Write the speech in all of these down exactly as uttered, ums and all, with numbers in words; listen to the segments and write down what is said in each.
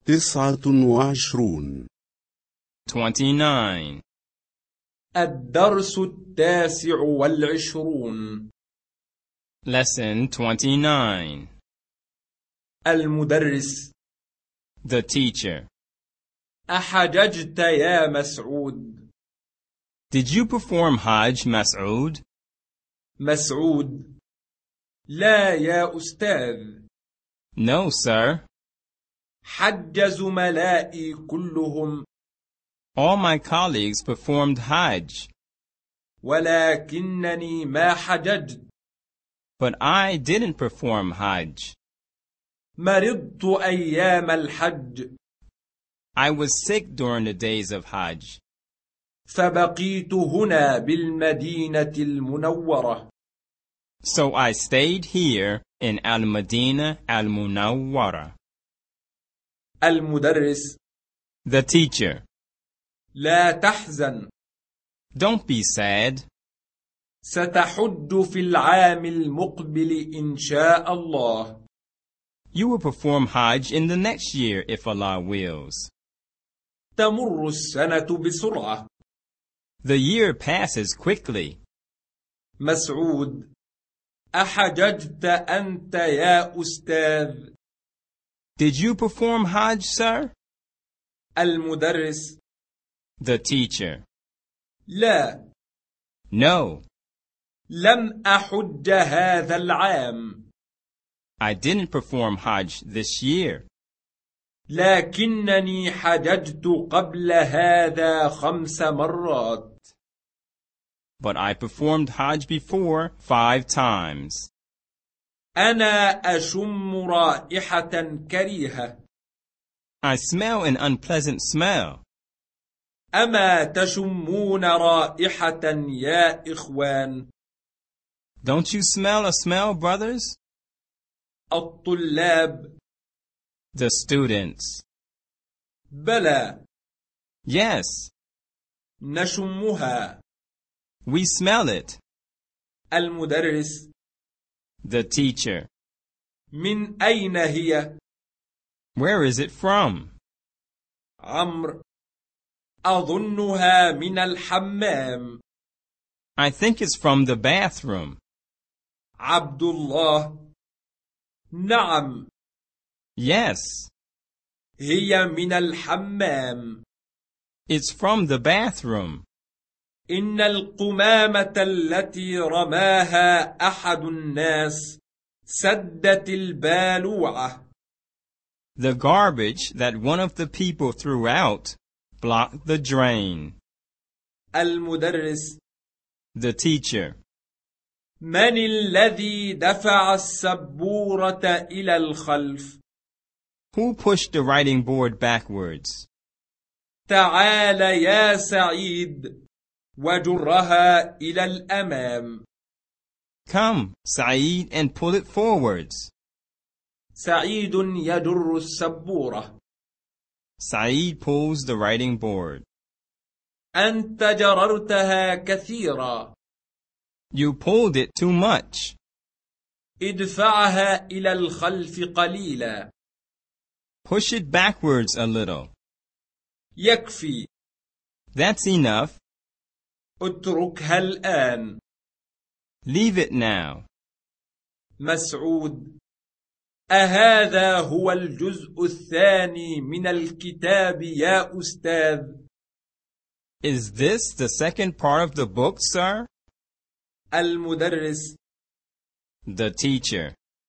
تسعة وعشرون. twenty-nine. الدرس التاسع والعشرون. Lesson twenty-nine. المدرس. The teacher. أحججت يا مسعود؟ Did you perform Hajj, Mas'ud? مسعود: لا يا أستاذ. No, sir. حج زملائي كلهم. All my colleagues performed Hajj. ولكنني ما حججت. But I didn't perform Hajj. مرضت أيام الحج. I was sick during the days of Hajj. فبقيت هنا بالمدينة المنورة. So I stayed here in Al-Madinah Al-Munawwara. المدرس. The teacher. لا تحزن. Don't be sad. ستحج في العام المقبل إن شاء الله. You will perform Hajj in the next year if Allah wills. تمر السنة بسرعة. The year passes quickly. مسعود: أحججت أنت يا أستاذ؟ Did you perform Hajj, sir? المدرس. The teacher. لا. No. لم أحج هذا العام. I didn't perform Hajj this year. لكنني حججت قبل هذا خمس مرات. But I performed Hajj before five times. أنا أشم رائحة كريهة. I smell an unpleasant smell. أما تشمون رائحة يا إخوان؟ Don't you smell a smell, brothers? الطلاب. The students. بلى. Yes. نشمها. We smell it. المدرس. The teacher. من أين هي؟ Where is it from? عمرو: أظنها من الحمام. I think it's from the bathroom. عبد الله: نعم. Yes. هي من الحمام. It's from the bathroom. إن القمامة التي رماها أحد الناس سدت البالوعة. The garbage that one of the people threw out blocked the drain. المدرس. The teacher. من الذي دفع السبورة إلى الخلف؟ Who pushed the writing board backwards? تعال يا سعيد وجرها إلى الأمام. Come, Saeed, and pull it forwards. سعيد يجر السبورة. Saeed pulls the writing board. أنت جررتها كثيرا. You pulled it too much. ادفعها إلى الخلف قليلا. Push it backwards a little. يكفي. That's enough. اتركها الآن. Leave it now. مسعود: أهذا هو الجزء الثاني من الكتاب يا أستاذ؟ Is this the second part of the book, sir? المدرس. The teacher.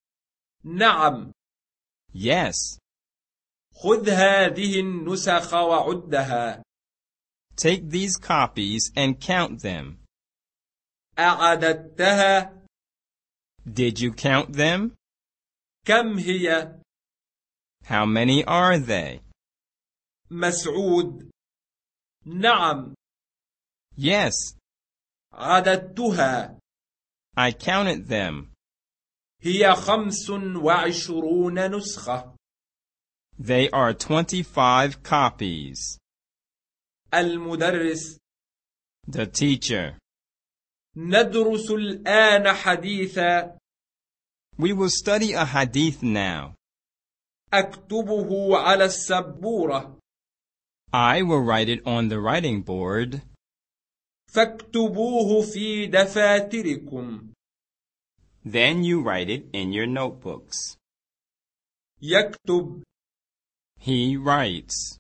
نعم. Yes. خذ هذه النسخ وعدها. Take these copies and count them. أعددتها؟ Did you count them? كم هي؟ How many are they? مسعود: نعم. Yes. عددتها. I counted them. هي خمس وعشرون نسخة. They are twenty-five copies. المدرس. The teacher. ندرس الآن حديثا. We will study a hadith now. أكتبه على السبورة. I will write it on the writing board. فاكتبوه في دفاتركم. Then you write it in your notebooks. يكتب. He writes.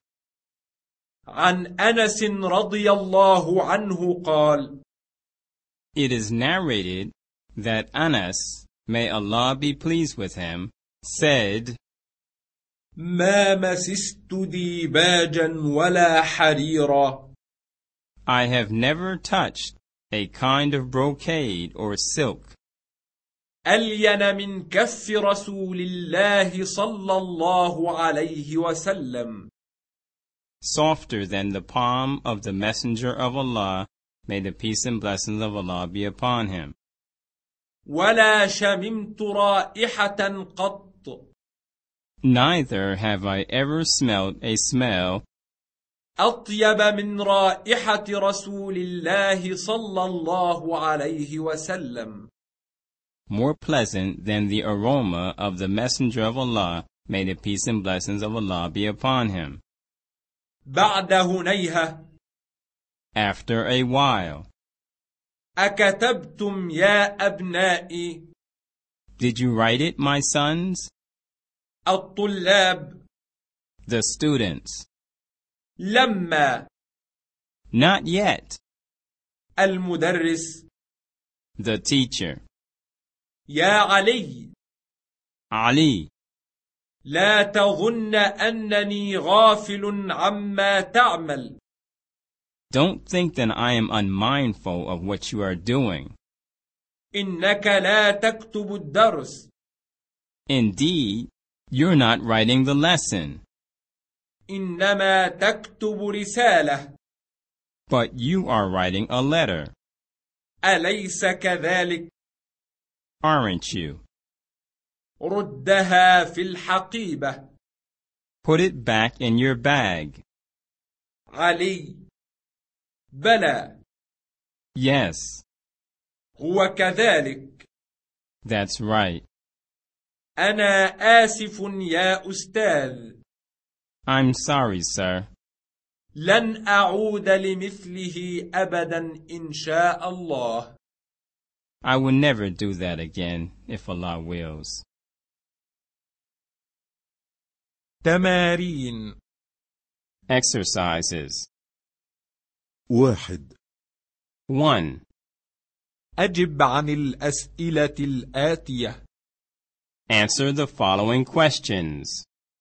عن أنس رضي الله عنه قال: It is narrated that Anas, may Allah be pleased with him, said, ما مسست ديباجا ولا حريرا. I have never touched a kind of brocade or silk ألين من كف رسول الله صلى الله عليه وسلم. softer than the palm of the Messenger of Allah, may the peace and blessings of Allah be upon him. ولا شممت رائحة قط. Neither have I ever smelt a smell أطيب من رائحة رسول الله صلى الله عليه وسلم. more pleasant than the aroma of the Messenger of Allah, may the peace and blessings of Allah be upon him. بعد هنيهة. After a while. أكتبتم يا أبنائي؟ Did you write it, my sons? الطلاب. The students. لما. Not yet. المدرس. The teacher. يا علي. Ali. لا تظن أنني غافل عما تعمل. Don't think that I am unmindful of what you are doing. إنك لا تكتب الدرس. Indeed, you're not writing the lesson. إنما تكتب رسالة. But you are writing a letter. أليس كذلك؟ Aren't you? ردها في الحقيبة. Put it back in your bag. علي. بلى. Yes. هو كذلك. That's right. أنا آسف يا أستاذ. I'm sorry, sir. لن أعود لمثله أبدا إن شاء الله. I will never do that again, if Allah wills. تمارين. Exercises. واحد. one. أجب عن الأسئلة الآتية. Answer the following questions.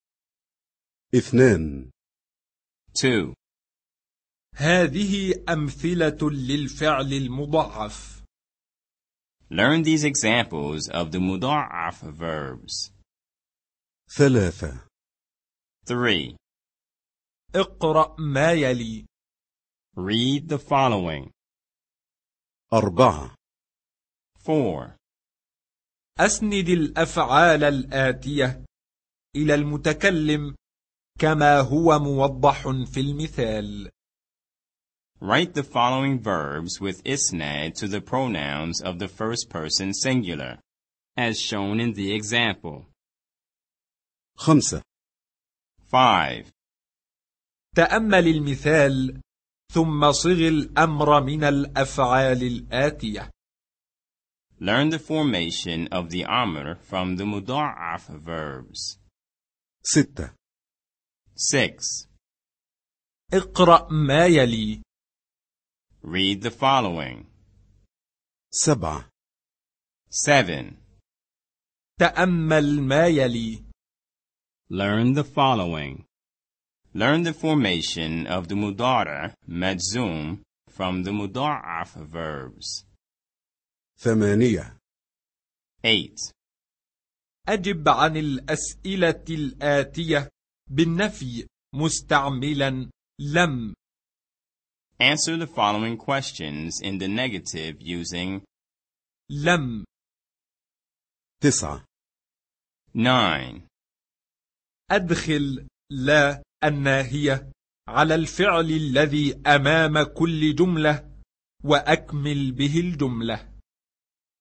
اثنان. two. هذه أمثلة للفعل المضاعف. Learn these examples of the muda'af verbs. ثلاثة. three. اقرأ ما يلي. Read the following. أربعة. four. أسند الأفعال الآتية إلى المتكلم كما هو موضح في المثال. Write the following verbs with isnad to the pronouns of the first person singular, as shown in the example. خمسة. five. تأمل المثال ثم صغ الأمر من الأفعال الآتية. Learn the formation of the amr from the muda'af verbs. ستة. six. اقرأ ما يلي. Read the following. سبعة. seven. تأمل ما يلي. Learn the following. Learn the formation of the mudara madzum from the muda'af verbs. ثمانية. eight. أجب عن الأسئلة الآتية بالنفي مستعملا لم. Answer the following questions in the negative using لم. تسعة. nine. أدخل لا الناهية على الفعل الذي أمام كل جملة وأكمل به الجملة.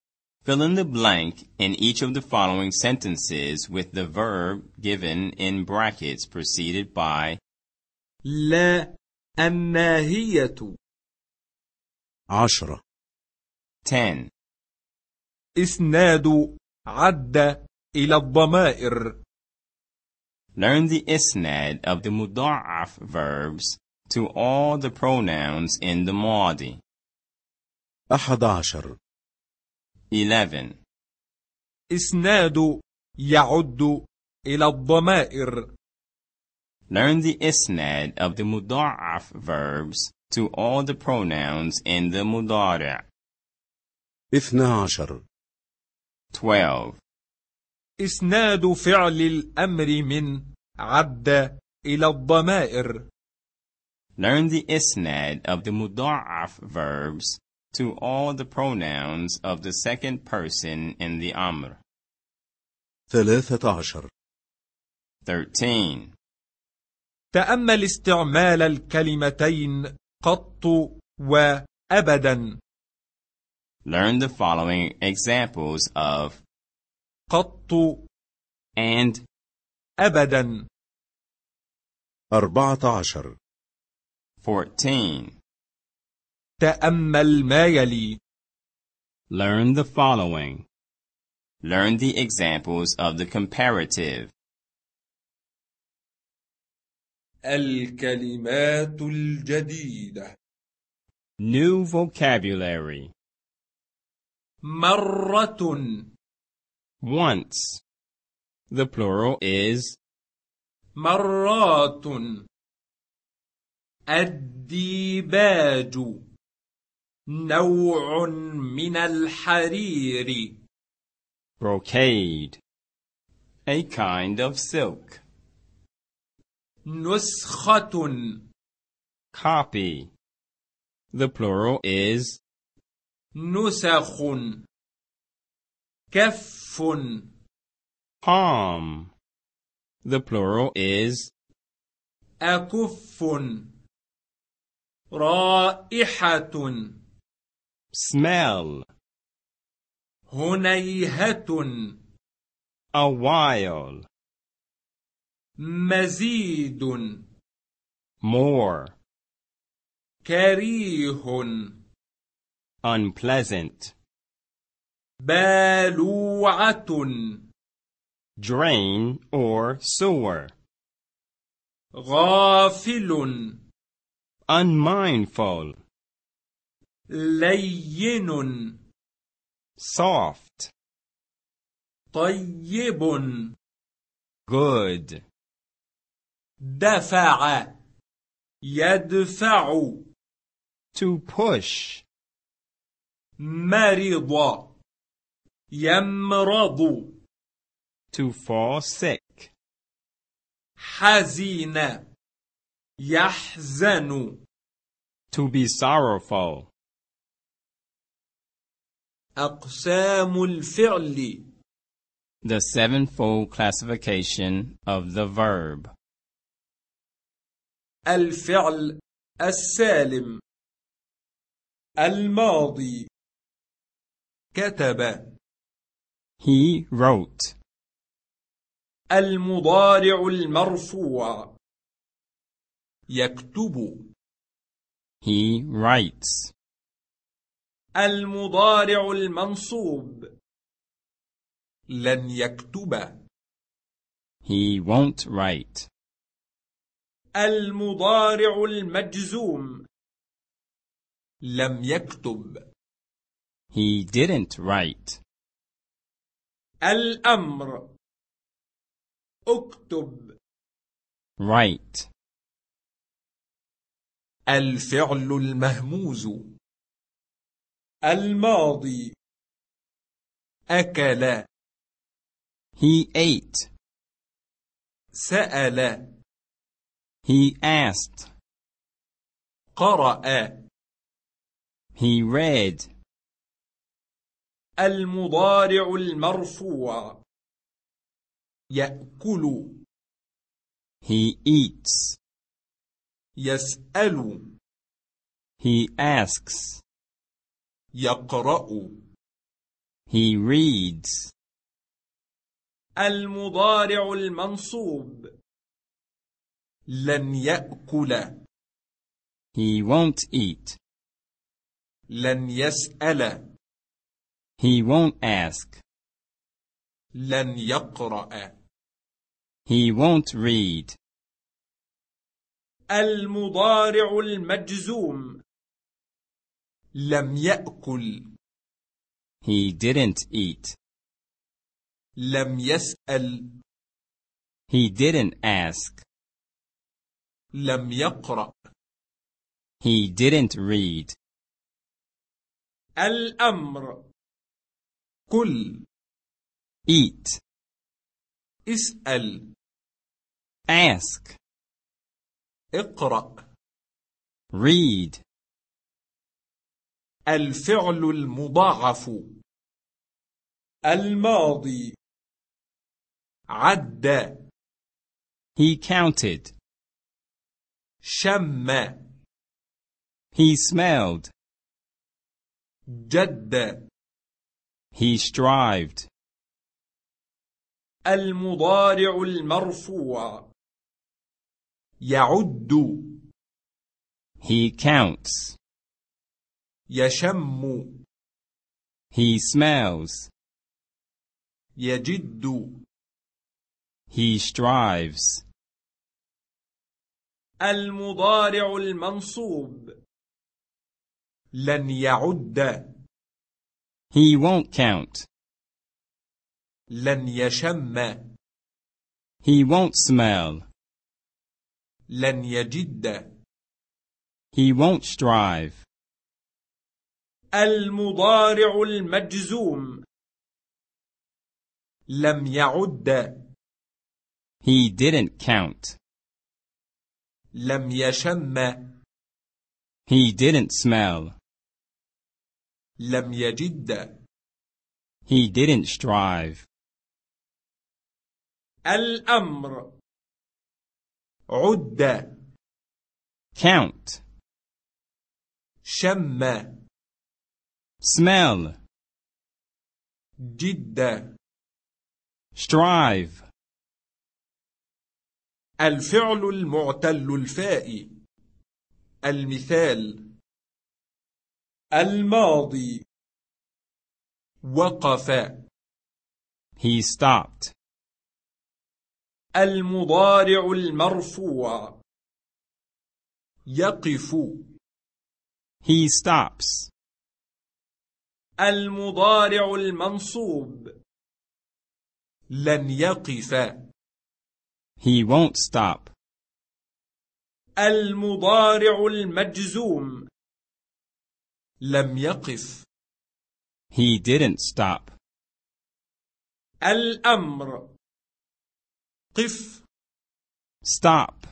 Fill in the blank in each of the following sentences with the verb given in brackets preceded by لا الناهية. عشرة. ten. إسناد عد إلى الضمائر. Learn the isnad of the muda'af verbs to all the pronouns in the madi. أحد عشر. eleven. إسناد يعد إلى الضمائر. Learn the isnad of the muda'af verbs to all the pronouns in the mudari'. اثنا عشر. twelve. إسناد فعل الأمر من عد إلى الضمائر. Learn the isnad of the muda'af verbs to all the pronouns of the second person in the amr. ثلاثة عشر. thirteen. تأمل استعمال الكلمتين قط وأبدا. Learn the following examples of قط and أبدا. أربعة عشر. fourteen. تأمل ما يلي. Learn the following. Learn the examples of the comparative. الكلمات الجديدة. New vocabulary. مرة. Once. The plural is مرات. الديباج نوع من الحرير. brocade, a kind of silk. نسخة. Copy. The plural is نسخ. كف. palm. The plural is أكف. رائحة. smell. هنيهة. A while. مزيد. More. كريه. Unpleasant. بالوعة. Drain or sewer. غافل. Unmindful. لين. Soft. طيب. Good. دفع. يدفع. To push. مرض. يمرض. To fall sick. حزين. يحزن. To be sorrowful. أقسام الفعل. The sevenfold classification of the verb. الفعل السالم. الماضي. كتب. He wrote. المضارع المرفوع. يكتب. He writes. المضارع المنصوب. لن يكتب. He won't write. المضارع المجزوم. لم يكتب. He didn't write. الأمر. اكتب. Write. الفعل المهموز. الماضي. أكل. He ate. سأل. He asked. قرأ. He read. المضارع المرفوع. يأكل. He eats. يسأل. He asks. يقرأ. He reads. المضارع المنصوب لن يأكل. He won't eat. لن يسأل. He won't ask. لن يقرأ. He won't read. المضارع المجزوم لم يأكل. He didn't eat. لم يسأل. He didn't ask. لم يقرأ. He didn't read. الأمر كل. Eat. اسأل. Ask. اقرأ. Read. الفعل المضاعف الماضي عد. He counted. شم. He smelled. جد. He strived. المضارع المرفوع يعد. He counts. يشم. He smells. يجد. He strives. المضارع المنصوب لن يعد. He won't count. لن يشم. He won't smell. لن يجد. He won't strive. المضارع المجزوم لم يعد. He didn't count. لم يشم. He didn't smell. لم يجد. He didn't strive. الأمر عد. Count. شم. Smell. جد. Strive. الفعل المعتل الفاء المثال الماضي وقف. He stopped. المضارع المرفوع يقف. He stops. المضارع المنصوب لن يقف. He won't stop. المضارع المجزوم لم يقف. He didn't stop. الأمر قف. Stop.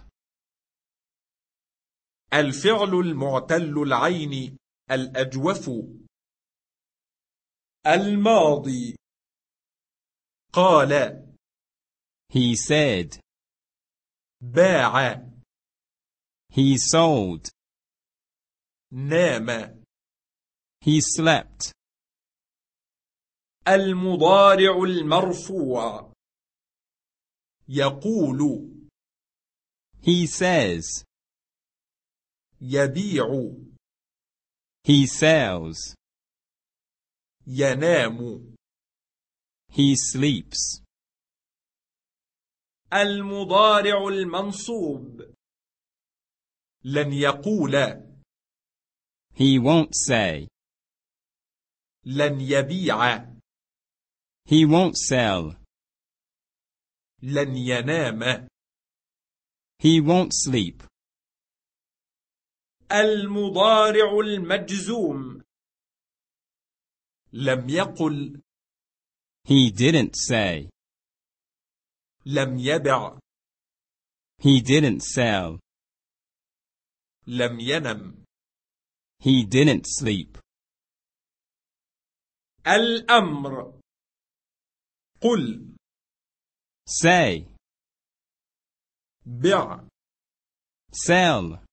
الفعل المعتل العين الأجوف الماضي قال. He said. باع. He sold. نام. He slept. المضارع المرفوع يقول. He says. يبيع. He sells. ينام. He sleeps. المضارع المنصوب لن يقول. He won't say. لن يبيع. He won't sell. لن ينام. He won't sleep. المضارع المجزوم لم يقل. He didn't say. لم يبع. He didn't sell. لم ينم. He didn't sleep. الأمر قل. Say. بع. Sell.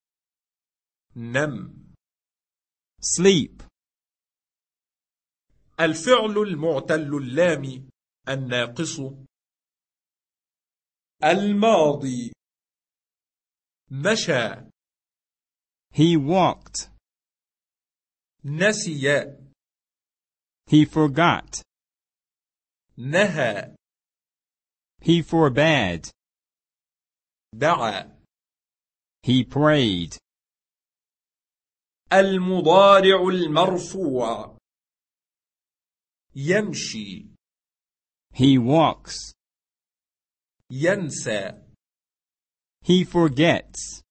نم. Sleep. الفعل المعتل اللام الناقص. الماضي مشى. He walked. نسي. He forgot. نهى. He forbade. دعا. He prayed. المضارع المرفوع يمشي. He walks. ينسى. He forgets.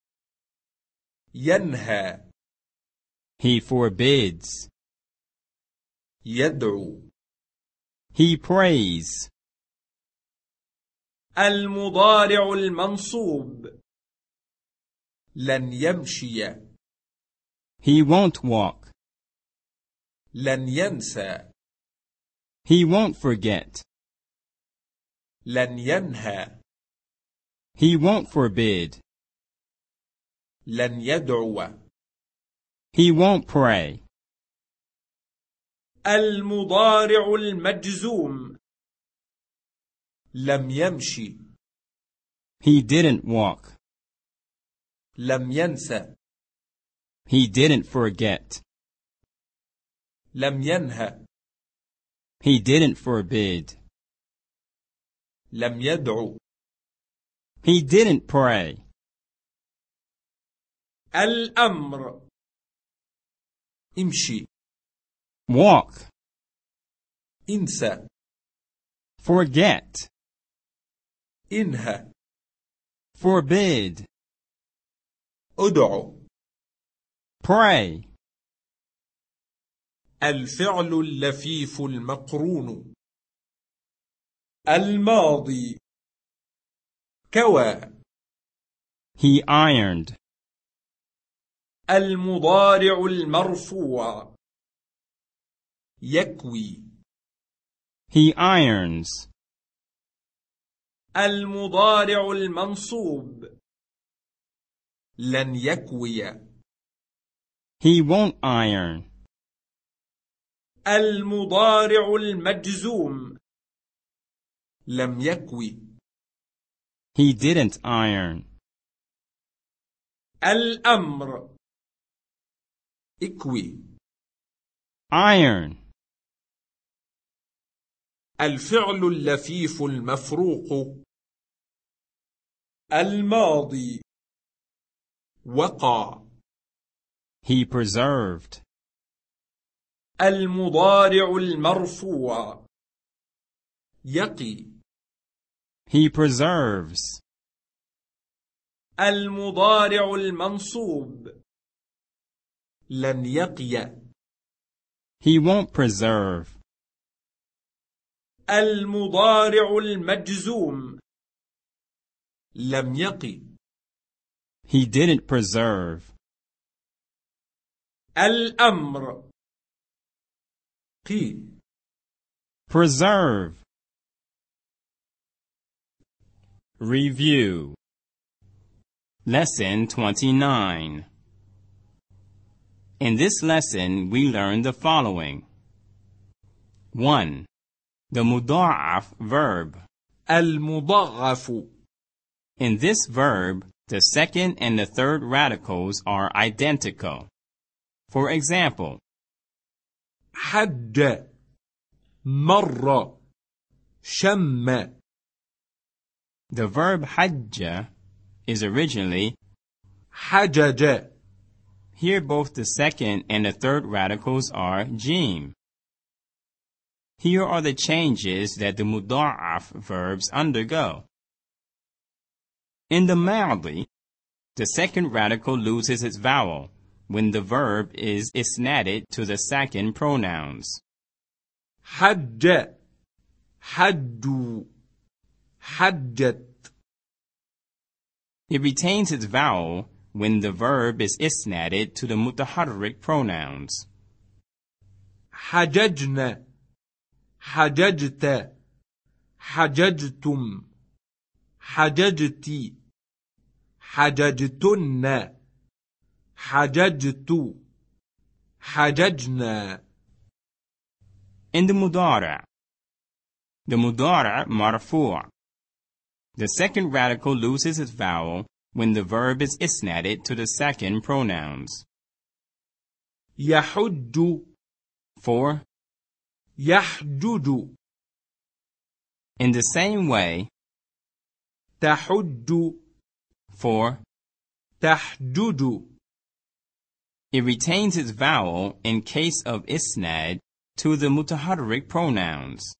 ينهى. He forbids. يدعو. He prays. المضارع المنصوب لن يمشي. He won't walk. لن ينسى. He won't forget. لن ينهى. He won't forbid. لن يدعو. He won't pray. المضارع المجزوم لم يمشي. He didn't walk. لم ينسى. He didn't forget. لم ينهى. He didn't forbid. لم يدعو. He didn't pray. الأمر امشي. Walk. انسى. Forget. انهى. Forbid. ادعو. Pray. الفعل اللفيف المقرون. الماضي كوى. He ironed. المضارع المرفوع يكوي. He irons. المضارع المنصوب لن يكوي. He won't iron. المضارع المجزوم لم يكوي. He didn't iron. الأمر اكوي. Iron. الفعل اللفيف المفروق. الماضي وقع. He preserved. المضارع المرفوع يقي. He preserves. المضارع المنصوب لن يقي. He won't preserve. المضارع المجزوم لم يقي. He didn't preserve. الأمر قي. Preserve. Review. Lesson twenty-nine. In this lesson, we learned the following. one. The muda'af verb. المضاعف. In this verb, the second and the third radicals are identical. For example, حج مر شم. the verb hajja is originally. حجج. Here both the second and the third radicals are jim. Here are the changes that the muda'af verbs undergo. In the ma'di, the second radical loses its vowel when the verb is isnaded to the second pronouns. حج حجوا حجت. It retains its vowel when the verb is isnaded to the mutaharrik pronouns. حججنا حججت حججتم حججتي حججتن حججت حججنا. In the mudara', the mudara' marfu'. The second radical loses its vowel when the verb is isnaded to the second pronouns. يحج For, يحجج in the same way, تحج for, تحجج it retains its vowel in case of isnad to the mutaharrik pronouns.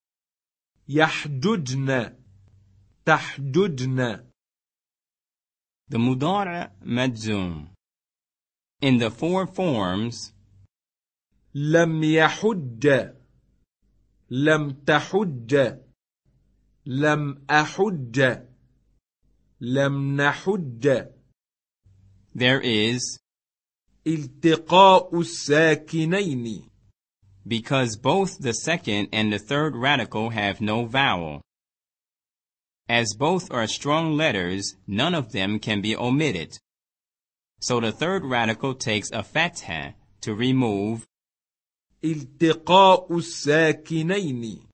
يحججن تحججن. The mudara' majzum. In the four forms, لم يحج لم تحج لم أحج لم نحج, there is, التقاء الساكنين, because both the second and the third radical have no vowel. As both are strong letters, none of them can be omitted. So the third radical takes a fatha to remove التقاء الساكنين.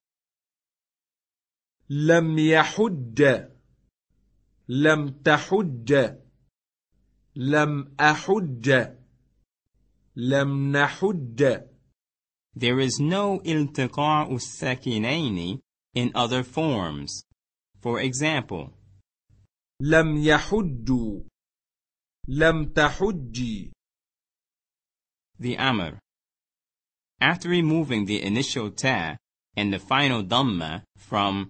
لم يحج لم تحج لم أحج لم نحج. There is no iltiqa'u sakinaini in other forms. For example, لم يحجوا لم تحجي. the amr. After removing the initial ta and the final dhamma from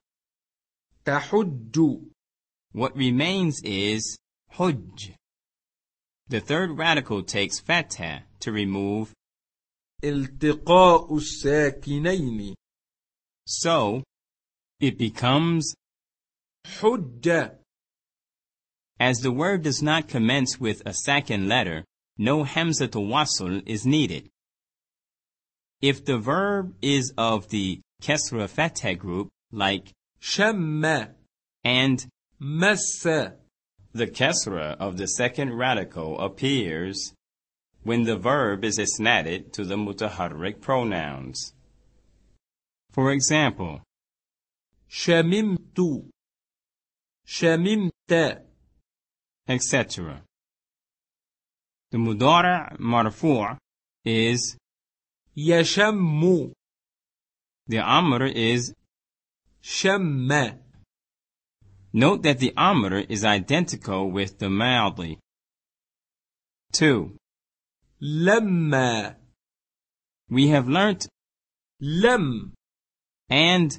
تحج, what remains is hujj. The third radical takes fatha to remove, التقاء الساكنين. so it becomes, حج. as the word does not commence with a second letter, no hamzatul wasl is needed. If the verb is of the kasra fatha group, like شم and, مس, the kasra of the second radical appears when the verb is isnaded to the mutaharrik pronouns. For example, شممت شممت, et cetera. The mudara' marfu' is, يشم the amr is. شم. Note that the amr is identical with the madi. two. لما. We have learnt لم and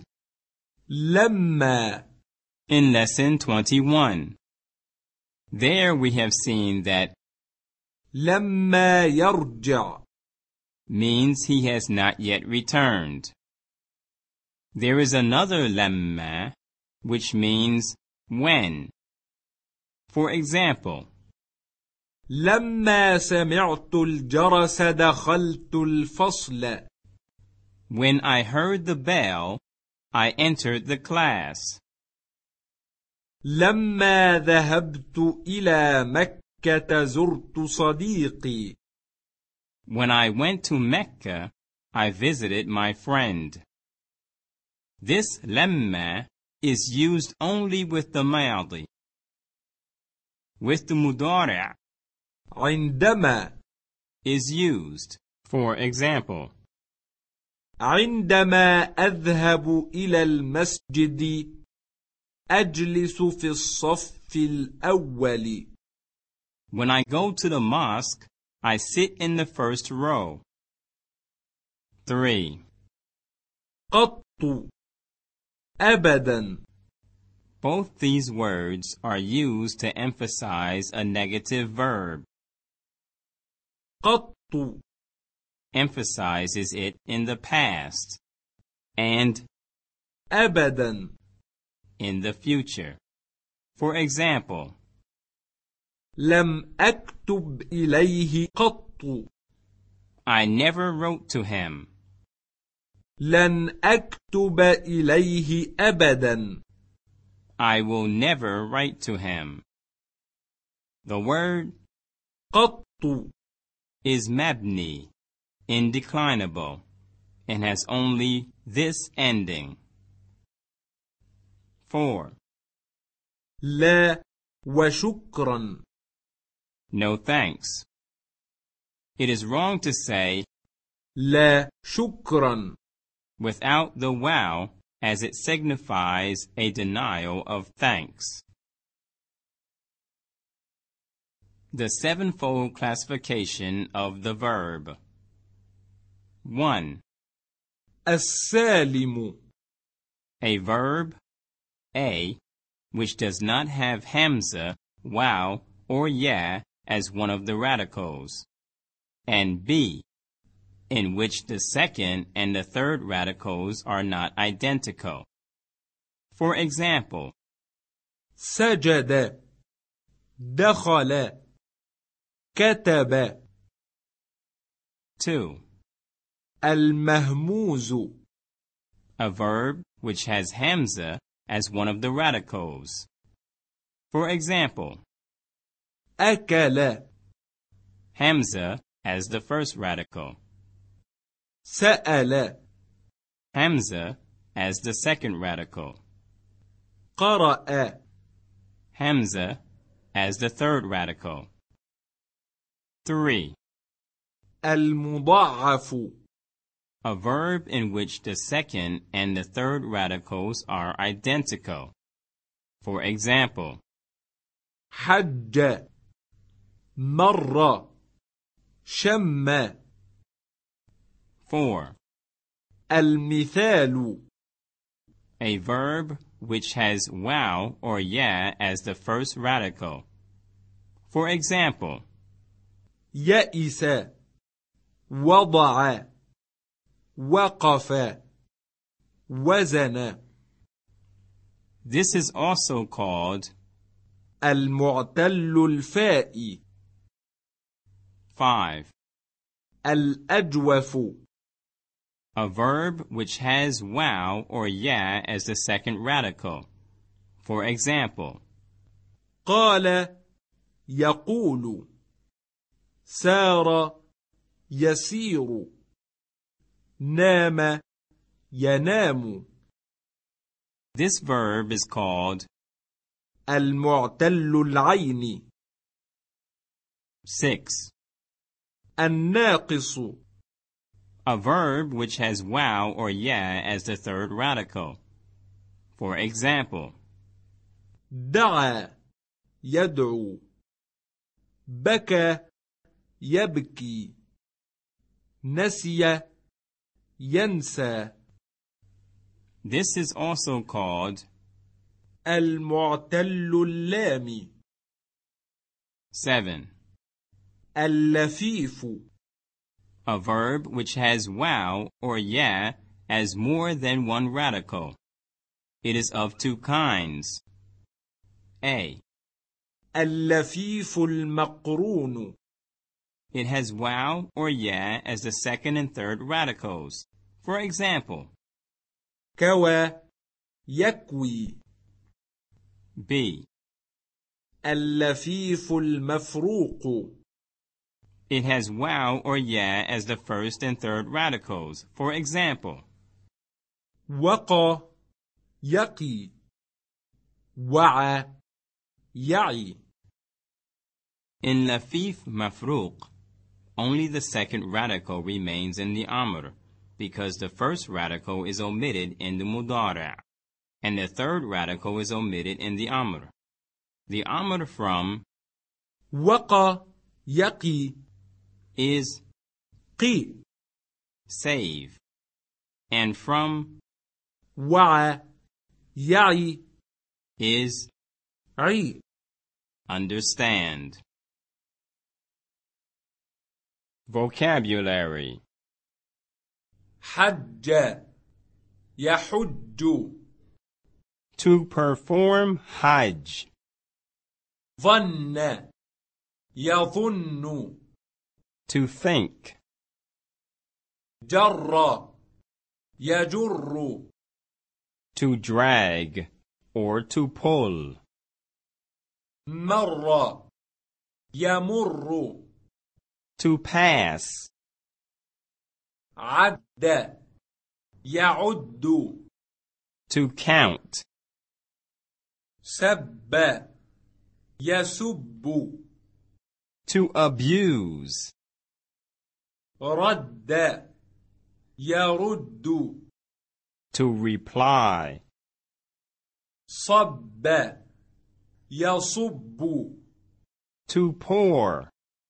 لما. in lesson twenty-one. There we have seen that لما يرجع means he has not yet returned. There is another lamma, which means when. For example, لما سمعت الجرس دخلت الفصل. when I heard the bell, I entered the class. لما ذهبت إلى مكة زرت صديقي. When I went to Mecca, I visited my friend. This lamma is used only with the madi. With the mudari' عندما is used. For example, عندما أذهب إلى المسجد أجلس في الصف الأول. when I go to the mosque, I sit in the first row. three. قط أبدا. Both these words are used to emphasize a negative verb. قط Emphasizes it in the past, and أبدا in the future. For example, لم أكتب إليه قط. I never wrote to him. لن أكتب إليه أبدا. I will never write to him. The word قط is mabni, indeclinable, and has only this ending. four. لا وشكرا. No thanks. It is wrong to say لا شكرا without the wow, as it signifies a denial of thanks. The sevenfold classification of the verb. one. السالم. A verb, A, which does not have hamza, wow, or ya as one of the radicals, and B, in which the second and the third radicals are not identical. For example, سجد. دخل. كتب. two. المهموز. A verb which has hamza as one of the radicals. For example, أكل. hamza as the first radical, سأل. hamza as the second radical, قرأ. hamza as the third radical. three. المضاعف. A verb in which the second and the third radicals are identical. For example, حج. مر. شم. four. المثال. A verb which has wow or ya as the first radical. For example, يئس. وضع. وقف. وزن. this is also called المعتل الفاء. five. الأجوف. A verb which has wow or ya as the second radical. For example, قال. يقول. سار. يسير. نام. ينام. this verb is called المعتل العين. six. الناقص. A verb which has wow or ya as the third radical. For example, دعا. يدعو. بكى. يبكي. نسي. ينسى. this is also called المعتل اللام. seven. اللفيف. A verb which has wow or ya as more than one radical. It is of two kinds. A. اللفيف المقرون. It has wow or ya as the second and third radicals. For example, كوى. يكوي. B. اللفيف المفروق. It has wow or ya as the first and third radicals. For example, وقى. يقي. وعى. يعي. in lafif mafruq, only the second radical remains in the amr, because the first radical is omitted in the mudari', and the third radical is omitted in the amr. The amr from وقى. يقي. is قي. save, and from وعى. يعي. is عي. understand. Vocabulary. حج. يحج. To perform Hajj. ظن. يظن. To think. جر. يجر. To drag or to pull. مر. يمر. To pass. عد. يعد to count, سب يسب to abuse, رد يرد to reply, صب يصب to pour,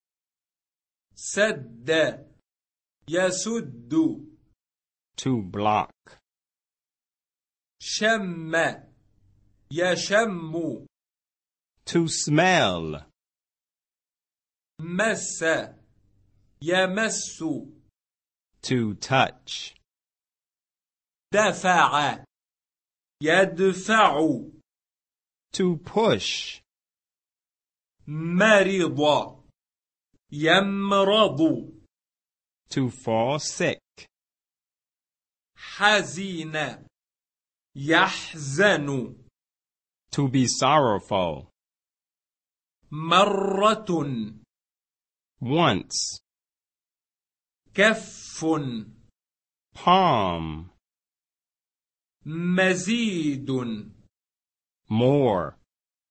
سد يسد to block, شم يشم to smell, مس يمس to touch, دفع يدفع to push, مرض يمرض to fall sick, حزين يحزن to be sorrowful, مرة once, كف palm, مزيد more,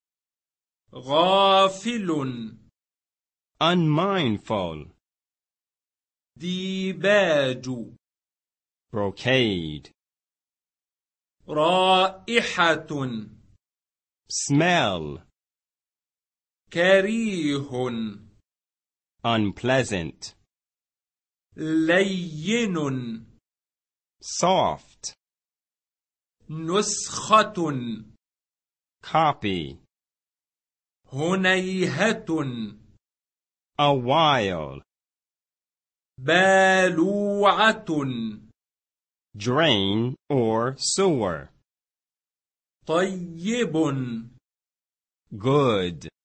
غافل unmindful, ديباج brocade, رائحة smell, كريه unpleasant, لين soft, نسخة copy, هنيهة a while, بالوعة drain or sewer, طيب good,